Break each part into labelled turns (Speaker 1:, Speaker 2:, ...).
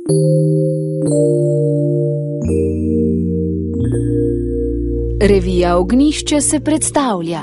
Speaker 1: Revija Ognjišče se predstavlja.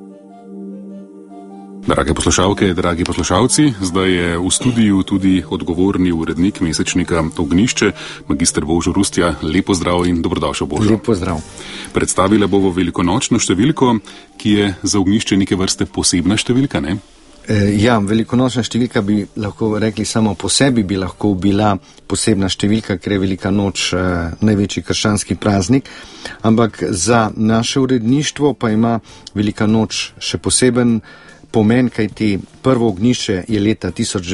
Speaker 2: Drage poslušalke, dragi poslušalci, zdaj je v studiu tudi odgovorni urednik mesečnika Ognjišče, magister Božo Rustja. Lep pozdrav in dobrodošel, Božo.
Speaker 3: Lep pozdrav.
Speaker 2: Predstavila bomo velikonočno številko, ki je za Ognjišče neke vrste posebna številka, ne?
Speaker 3: Ja, velikonočna številka bi lahko rekli samo po sebi, bi lahko bila posebna številka, ker je velika noč največji krščanski praznik, ampak za naše uredništvo pa ima velika noč še poseben pomen, kajti prvo ognjišče je leta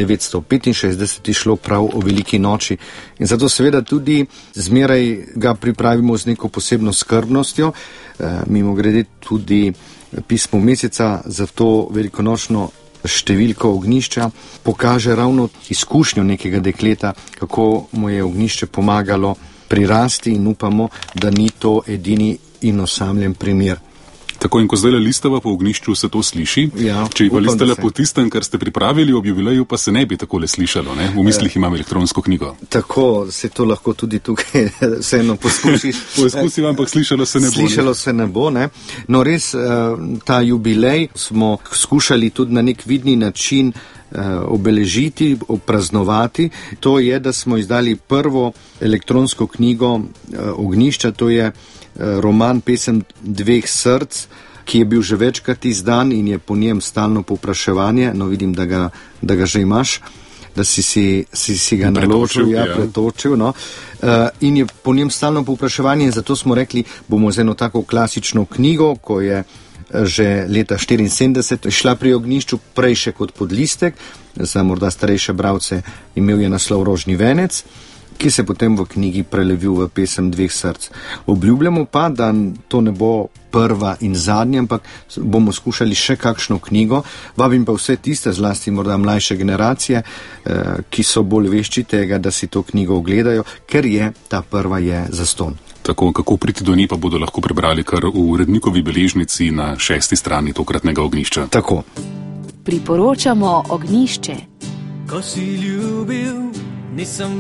Speaker 3: 1965 šlo prav o veliki noči in zato seveda tudi zmeraj ga pripravimo z neko posebno skrbnostjo, mimogrede tudi pismo meseca za to velikonočno številko ognjišča pokaže ravno izkušnjo nekega dekleta, kako mu je ognjišče pomagalo prirasti in upamo, da ni to edini in osamljen primer.
Speaker 2: Tako in ko zdaj listava po ognjišču, se to sliši.
Speaker 3: Ja,
Speaker 2: če pa listala po tistem, kar ste pripravili ob jubileju, pa se ne bi takole slišalo, ne? V mislih imam elektronsko knjigo.
Speaker 3: Tako, se to lahko tudi tukaj vseeno poskusiš.
Speaker 2: Poskusim, ampak slišalo se ne bo.
Speaker 3: Slišalo se ne bo, ne. No res, ta jubilej smo skušali tudi na nek vidni način obeležiti, opraznovati. To je, da smo izdali prvo elektronsko knjigo Ognjišča, to je roman Pesem dveh src, ki je bil že večkrat izdan in je po njem stalno povpraševanje. No, vidim, da ga že imaš, da si ga naložil, pretočil. No. In je po njem stalno povpraševanje in zato smo rekli, bomo z eno tako klasično knjigo, ko je že leta 1974 šla pri ognjišču prej še kot podlistek, za morda starejše bralce imel je naslov Rožni venec, ki se potem v knjigi prelevil v Pesem dveh src. Obljubljamo pa, da to ne bo prva in zadnja, ampak bomo skušali še kakšno knjigo. Vabim pa vse tiste, zlasti morda mlajše generacije, ki so bolj vešči tega, da si to knjigo ogledajo, ker je ta prva je zastonj.
Speaker 2: Tako, kako priti do nje pa bodo lahko prebrali kar v urednikovi beležnici na 6. strani tokratnega ognjišča.
Speaker 3: Tako.
Speaker 1: Priporočamo Ognjišče.
Speaker 4: Ko si ljubil, nisem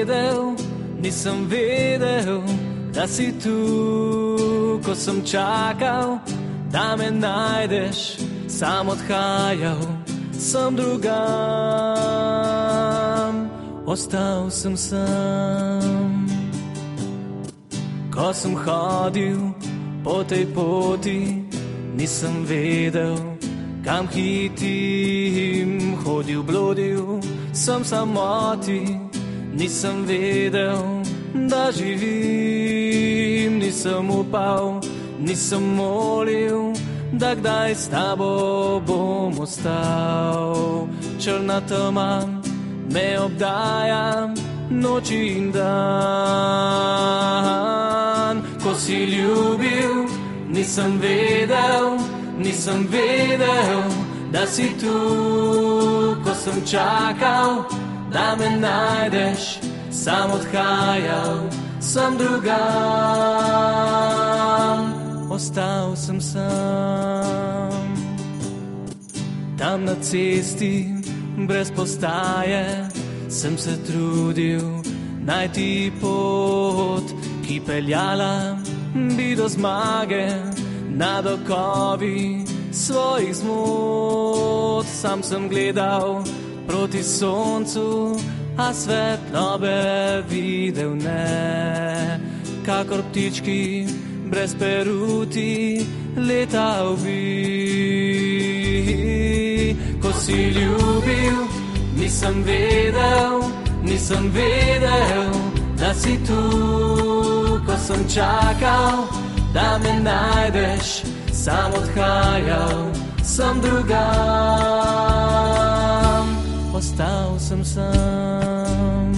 Speaker 4: vedel, da si tu, ko sem čakal, da me najdeš, sam odhajal, sem drugam, ostal sem sam. Ko sem hodil po tej poti, nisem vedel, kam hitim, hodil, blodil, sem samoti, nisem vedel, da živim, nisem upal, nisem molil, da kdaj s tabo bom ostal. Črna tema me obdaja, noči in dan. Ko si ljubil, nisem vedel, da si tu, ko sem čakal, da me najdeš, sam odhajal, sem drugam, ostal sem sam. Tam na cesti, brez postaje, sem se trudil najti pot, ki peljala bi do zmage. Na dokovi svojih zmot sam sem gledal proti soncu, a svetlobe videl ne. Kakor ptički brez peruti letal bi. Ko si ljubil, nisem vedel, da si tu, ko sem čakal, da me najdeš, sam odhajal, sem drugam, ostal sem sam.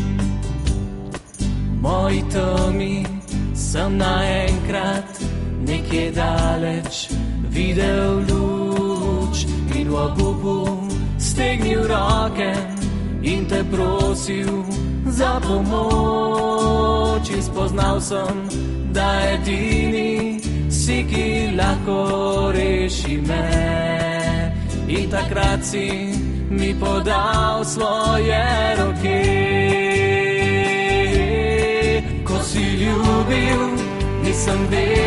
Speaker 4: Moji temi sem naenkrat nekje daleč videl luč in v obupu stegnil roke in te prosil za pomoč. In spoznal sem, da edini si, ki lahko reši me. In takrat si mi podal svoje roke. ljubil, nisem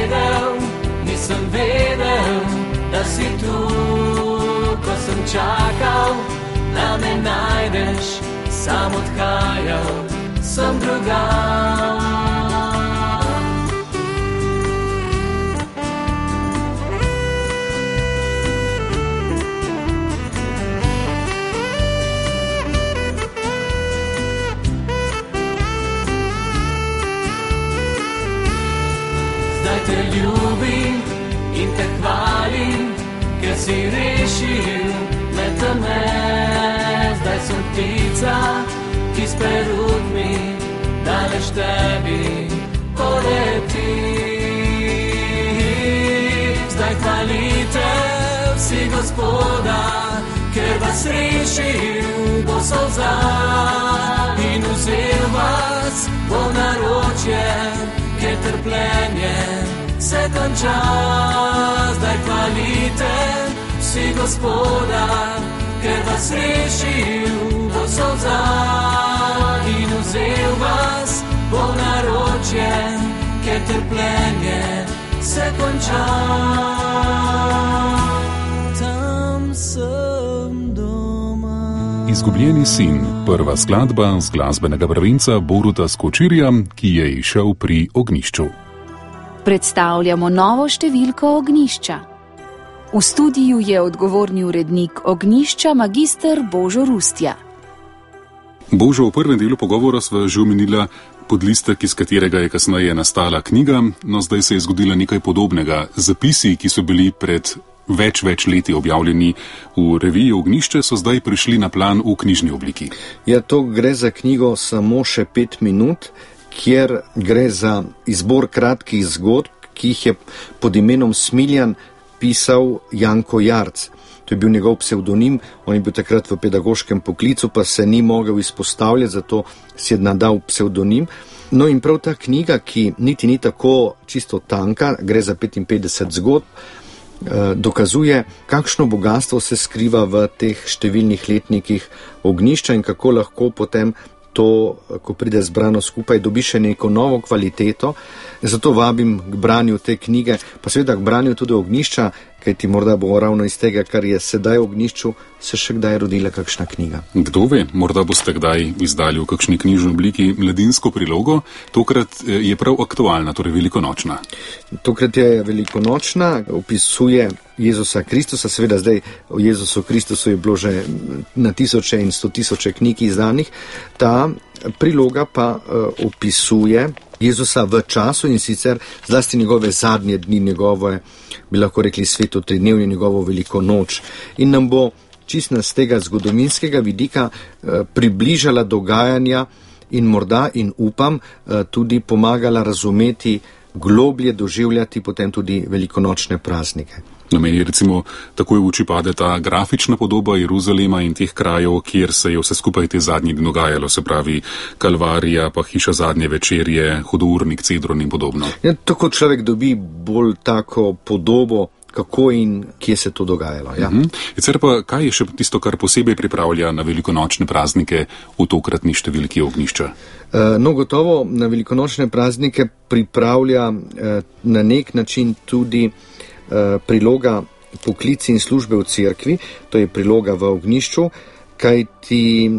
Speaker 4: vedel, da si tu, ko sem čakal, da me najdeš, sam odhajal, sem drugam. Zdaj te ljubim in te hvalim, ker si rešil me teme. Zdaj sem ptica, ki s perutmi daleč tebi poleti. Zdaj hvalite vsi Gospoda, ker vas rešil bo solza in vzel vas bo naročje, ker trpljenje se konča. Zdaj hvalite vsi Gospoda, ker vas rešil bo solza in vzel vas bo naročje, ker trpljenje se konča. Tam sem doma.
Speaker 2: Izgubljeni sin, prva skladba z glasbenega prvenca Boruta Skočirja, ki je izšel pri Ognjišču.
Speaker 1: Predstavljamo novo številko Ognjišča. V studiu je odgovorni urednik Ognjišča magister Božo Rustja.
Speaker 2: Božo, v prvem delu pogovora sva že omenila podlistek, iz katerega je kasneje nastala knjiga, no zdaj se je zgodilo nekaj podobnega. Zapisi, ki so bili pred več leti objavljeni v reviji Ognjišče, so zdaj prišli na plan v knjižni obliki.
Speaker 3: Ja, to gre za knjigo Samo še 5 minut, kjer gre za izbor kratkih zgodb, ki jih je pod imenom Smiljan pisal Janko Jarc. To je bil njegov psevdonim, on je bil takrat v pedagoškem poklicu, pa se ni mogel izpostavljati, zato si je nadal psevdonim. No in prav ta knjiga, ki niti ni tako čisto tanka, gre za 55 zgodb, dokazuje, kakšno bogatstvo se skriva v teh številnih letnikih Ognjišča in kako lahko potem to, ko pride zbrano skupaj, dobi še neko novo kvaliteto. Zato vabim k branju te knjige, pa seveda k branju tudi Ognjišča, kajti morda bo ravno iz tega, kar je sedaj v Ognjišču, se še kdaj rodila kakšna knjiga.
Speaker 2: Kdo ve, morda boste kdaj izdali v kakšni knjižni obliki mladinsko prilogo, tokrat je prav aktualna, torej velikonočna.
Speaker 3: Tokrat je velikonočna, opisuje Jezusa Kristusa, seveda zdaj o Jezusu Kristusu je bilo že na tisoče in 100 tisoče knjig izdanih, ta priloga pa opisuje Jezusa v času in sicer zlasti njegove zadnje dni, njegove, bi lahko rekli, sveto tridnevje, njegovo veliko noč. In nam bo čisto z tega zgodovinskega vidika približala dogajanja in morda, in upam, tudi pomagala razumeti, globlje doživljati potem tudi velikonočne praznike.
Speaker 2: Na meni recimo takoj v oči pade ta grafična podoba Jeruzalema in teh krajev, kjer se je vse skupaj te zadnji dni dogajalo, se pravi Kalvarija, pa hiša zadnje večerje, hudournik, Cedron in podobno.
Speaker 3: Ja, tako človek dobi bolj tako podobo, kako in kje se to dogajalo. Ja.
Speaker 2: Sicer pa, kaj je še tisto, kar posebej pripravlja na velikonočne praznike v tokratni številki Ognjišča?
Speaker 3: No, gotovo na velikonočne praznike pripravlja na nek način tudi priloga Poklici in službe v cerkvi, to je priloga v Ognjišču, kajti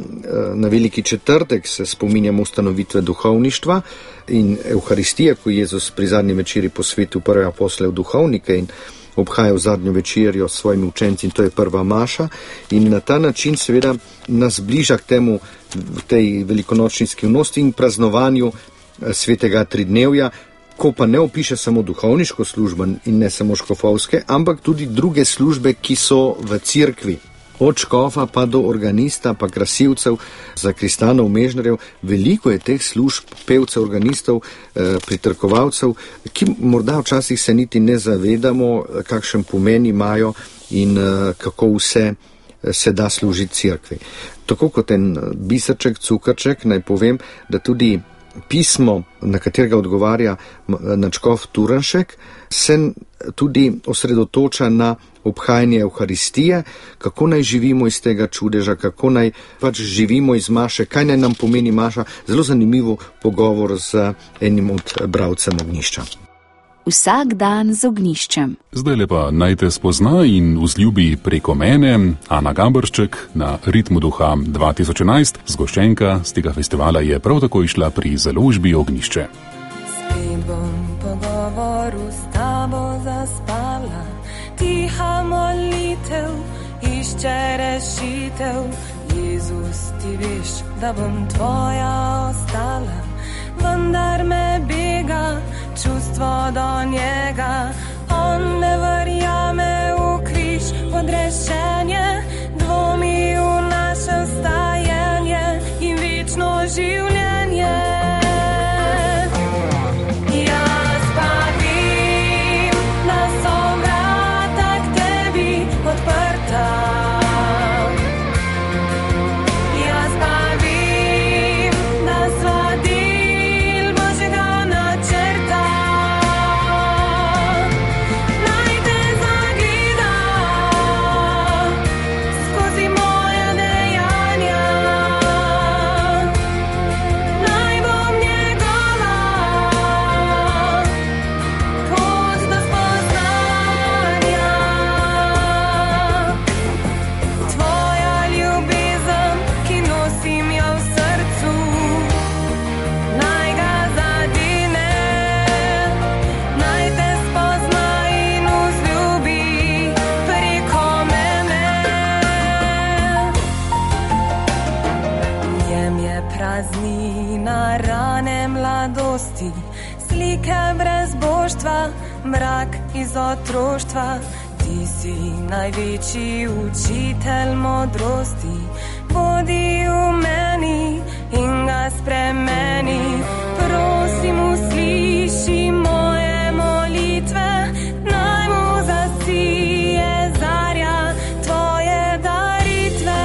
Speaker 3: na Veliki četrtek se spominjamo ustanovitve duhovništva in Evharistije, ko Jezus pri zadnji večeri posvetil prve apostole v duhovnike in obhajal zadnjo večerjo s svojimi učenci, in to je prva maša, in na ta način seveda nas bliža k temu, v tej velikonočni skrivnosti in praznovanju svetega tridnevja, ko pa ne opiše samo duhovniško službo in ne samo škofovske, ampak tudi druge službe, ki so v cerkvi. Od škofa pa do organista, pa krasilcev, zakristanov, mežnarjev, veliko je teh služb, pevcev, organistov, pritrkovalcev, ki morda včasih se niti ne zavedamo, kakšen pomen imajo in kako vse se da služiti cerkvi. Tako kot en biserček, cukrček, naj povem, da tudi pismo, na katerega odgovarja nadškof Turnšek, se tudi osredotoča na obhajanje Evharistije, kako naj živimo iz tega čudeža, kako naj pač živimo iz maše, kaj naj nam pomeni maša. Zelo zanimivo pogovor z enim od bralcem Ognjišča.
Speaker 1: Vsak dan z Ognjiščem.
Speaker 2: Zdaj lepa naj te spozna in vzljubi preko mene Ana Gabršček na Ritmu duha 2011. Zgoščenka z tega festivala je prav tako išla pri založbi Ognjišče.
Speaker 5: Spet bom pogovoru s tabo zaspala, tiha molitev išče rešitev. Jezus, ti veš, da bom tvoja ostala, vendar me bega čustvo do njega. On ne verjame v križ, odrešenje, dvomi v naše vstajanje in večno življenje. Jaz pa vem, da so vrata k tebi odprta. Slike brez božstva, mrak iz otroštva. Ti si največji učitelj modrosti. Bodi v meni in ga spremeni. Prosim, usliši moje molitve, naj mu zasije zarja tvoje daritve.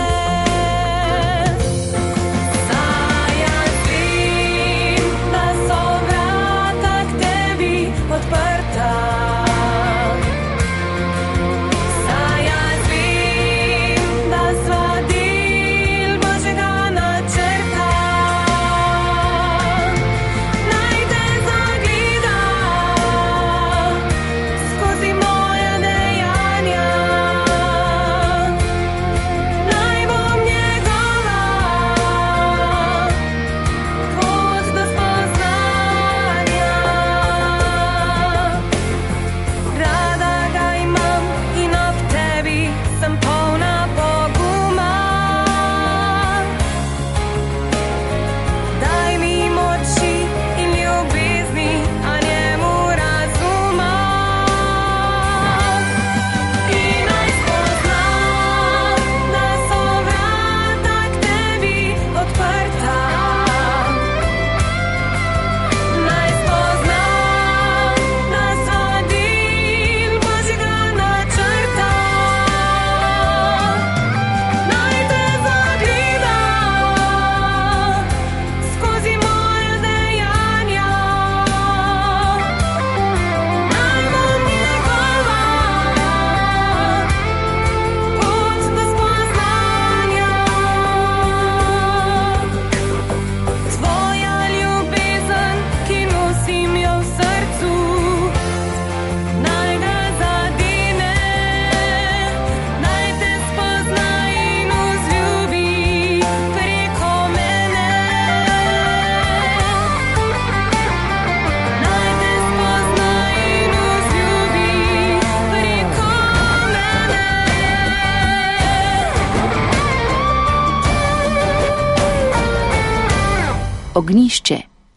Speaker 1: Ognjišče.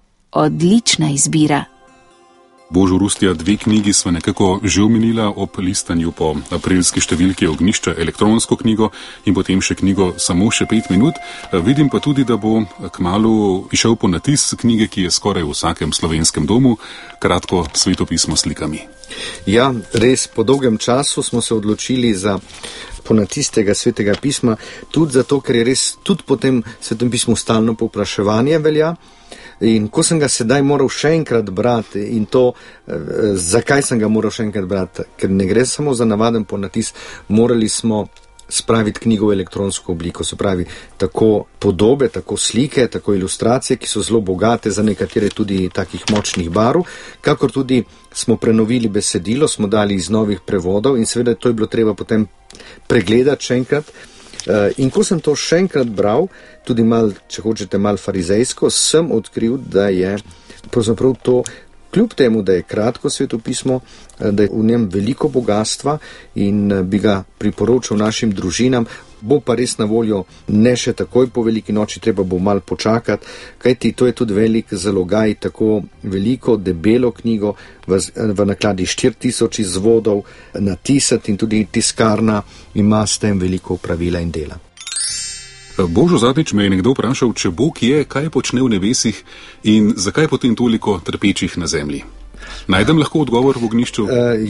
Speaker 1: Odlična izbira.
Speaker 2: Božo Rustja, 2 knjigi sva nekako že omenila ob listanju po aprilski številki Ognjišča, elektronsko knjigo in potem še knjigo Samo še 5 minut. Vidim pa tudi, da bo kmalu išel po natis knjige, ki je skoraj v vsakem slovenskem domu, kratko svetopismo s slikami.
Speaker 3: Ja, res, po dolgem času smo se odločili za ponatis tega svetega pisma, tudi zato, ker je res tudi po tem svetem pismu stalno povpraševanje velja. In ko sem ga sedaj moral še enkrat brati in to, zakaj sem ga moral še enkrat brati, ker ne gre samo za navaden ponatis, morali smo spraviti knjigo v elektronsko obliko, se pravi tako podobe, tako slike, tako ilustracije, ki so zelo bogate, za nekatere tudi takih močnih barv, kakor tudi smo prenovili besedilo, smo dali iz novih prevodov in seveda to je bilo treba potem pregledati še enkrat. In ko sem to še enkrat bral, tudi mal, če hočete, mal farizejsko, sem odkril, da je pravzaprav to, kljub temu, da je kratko svetopismo, da je v njem veliko bogatstva in bi ga priporočal našim družinam, bo pa res na voljo ne še takoj po veliki noči, treba bo mal počakati, kajti to je tudi velik zalogaj, tako veliko, debelo knjigo v nakladi 4000 izvodov natisati in tudi tiskarna ima s tem veliko opravila in dela.
Speaker 2: Božo, zadnjič me je nekdo vprašal, če Bog je, kaj počne v nebesih in zakaj potem toliko trpečih na zemlji. Najdem lahko odgovor v ognjišču?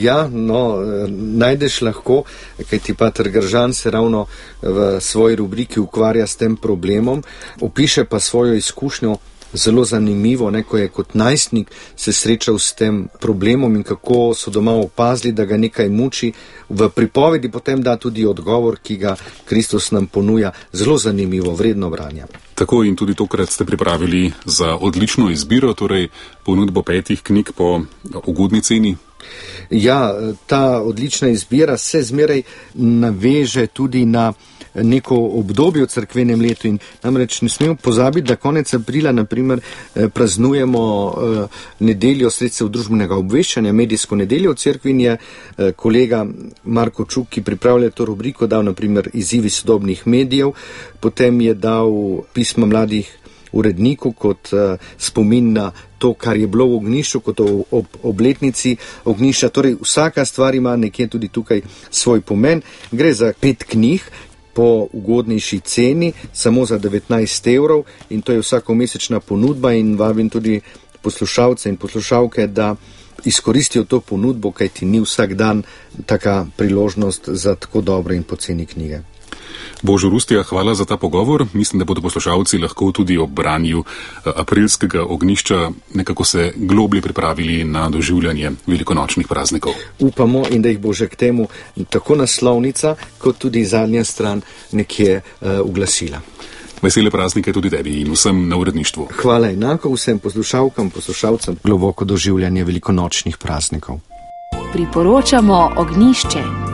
Speaker 3: Najdeš lahko, kajti pater Gržan se ravno v svoji rubriki ukvarja s tem problemom, opiše pa svojo izkušnjo zelo zanimivo, ko je kot najstnik se srečal s tem problemom in kako so doma opazili, da ga nekaj muči. V pripovedi potem da tudi odgovor, ki ga Kristus nam ponuja, zelo zanimivo, vredno branja.
Speaker 2: Tako in tudi tokrat ste pripravili za odlično izbiro, torej ponudbo 5 knjig po ugodni ceni.
Speaker 3: Ja, ta odlična izbira se zmeraj naveže tudi na neko obdobje v cerkvenem letu in namreč ne smemo pozabiti, da konec aprila naprimer praznujemo nedeljo sredstev družbenega obveščanja, medijsko nedeljo v cerkvi in je kolega Marko Čuk, ki pripravlja to rubriko, dal naprimer izzivi sodobnih medijev, potem je dal pisma mladih uredniku kot spomin na to, kar je bilo v ognjišču, kot ob obletnici ognjišča. Torej vsaka stvar ima nekje tudi tukaj svoj pomen. Gre za 5 knjig po ugodnejši ceni, samo za 19 € in to je vsakomesečna ponudba in vabim tudi poslušalce in poslušalke, da izkoristijo to ponudbo, kajti ni vsak dan taka priložnost za tako dobre in poceni knjige.
Speaker 2: Božo Rustija, hvala za ta pogovor. Mislim, da bodo poslušalci lahko tudi ob branju aprilskega ognjišča nekako se globlje pripravili na doživljanje velikonočnih praznikov.
Speaker 3: Upamo in da jih bo že k temu tako naslovnica, kot tudi zadnja stran nekje uglasila.
Speaker 2: Vesele praznike tudi tebi in vsem na uredništvu.
Speaker 3: Hvala enako vsem poslušalkam, poslušalcem globoko doživljanje velikonočnih praznikov.
Speaker 1: Priporočamo ognjišče.